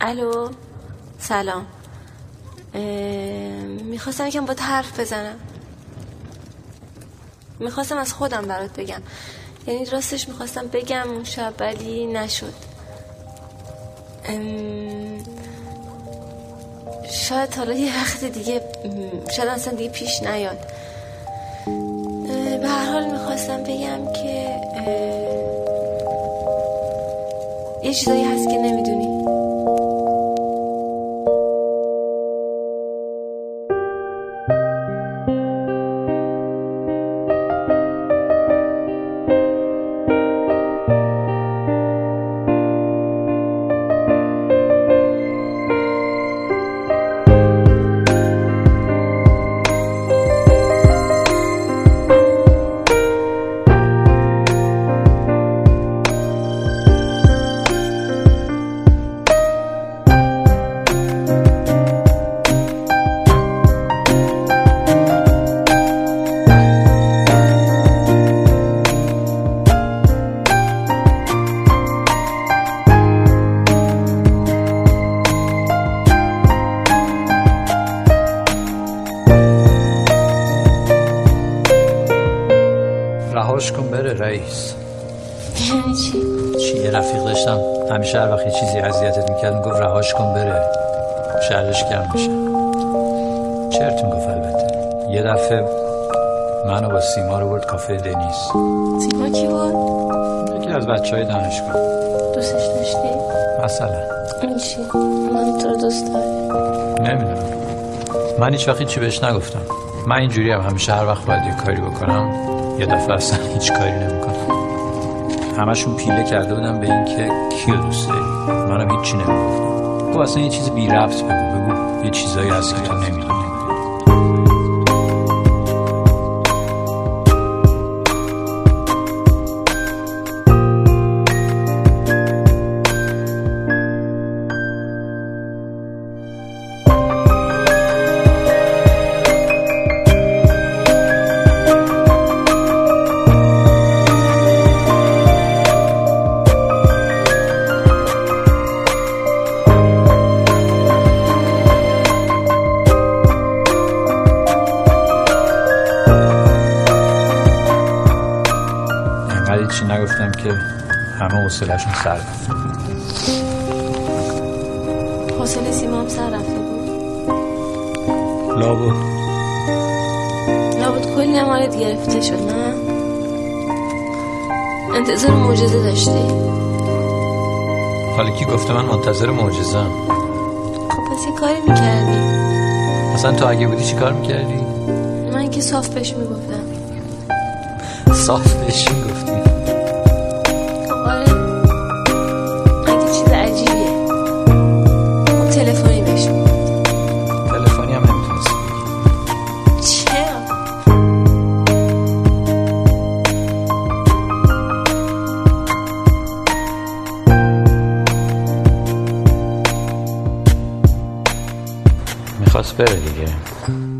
الو، سلام. میخواستم یکم با حرف بزنم. میخواستم از خودم برات بگم، یعنی راستش میخواستم بگم اون شب ولی نشد. شاید حالا یه وقت دیگه، شاید اصلا دیگه پیش نیاد. به هر حال میخواستم بگم که یه چیزایی هست که نمیدونی. رهاش کن بره رئیس. یعنی چی؟ یه رفیق داشتم همیشه هر وقت یه چیزی اذیتت میکرد میگفت رهاش کن بره، شرش گرم میشه. چرت میگفت. البته یه دفعه منو با سیما رو برد کافه دنیز. سیما کی بود؟ یکی از بچهای دانشگاه. دوستش داشتی؟ مثلا این چی؟ من تو رو دوست دارم. نمیدونم، من هیچ وقت چی بهش نگفتم. من اینجوری هم همیشه هر وقت باید یه کاری بکنم یه دفعه اصلا هیچ کاری نمیکنم. همشون پیله کرده بودم به این که کیو دوست داری، منم هیچی نمیگفتم. تو اصلا یه چیز بی ربط بگو یه چیزایی هست که تو نمیدونی. چی نگفتم که همه حوصله‌شون سر رفت. حوصله سیما هم سر رفته بود. لابد کلی هم حالت گرفته شد. نه انتظار معجزه داشتی؟ حالا کی گفته من منتظر معجزه‌ام؟ خب پس یه کاری میکردی. مثلا تو اگه بودی چی کار میکردی؟ من که صاف بهش میگفتم. صاف بهش میگفتی؟ تلفنی بهش میگفت. تلفنی هم نمیتونستی بگی. چرا؟ میخواست بره دیگه.